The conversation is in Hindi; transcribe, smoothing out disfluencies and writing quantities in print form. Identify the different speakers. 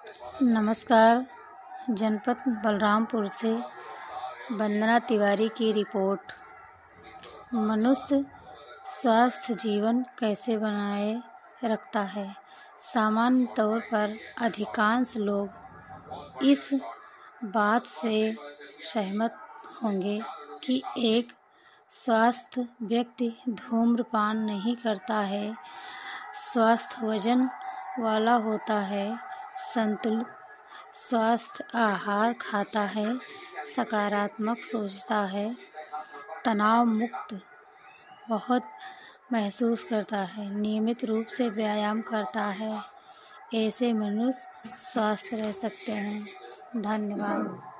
Speaker 1: नमस्कार। जनपद बलरामपुर से वंदना तिवारी की रिपोर्ट। मनुष्य स्वस्थ जीवन कैसे बनाए रखता है? सामान्य तौर पर अधिकांश लोग इस बात से सहमत होंगे कि एक स्वस्थ व्यक्ति धूम्रपान नहीं करता है, स्वस्थ वजन वाला होता है, संतुलित स्वस्थ आहार खाता है, सकारात्मक सोचता है, तनाव मुक्त बहुत महसूस करता है, नियमित रूप से व्यायाम करता है। ऐसे मनुष्य स्वस्थ रह सकते हैं। धन्यवाद।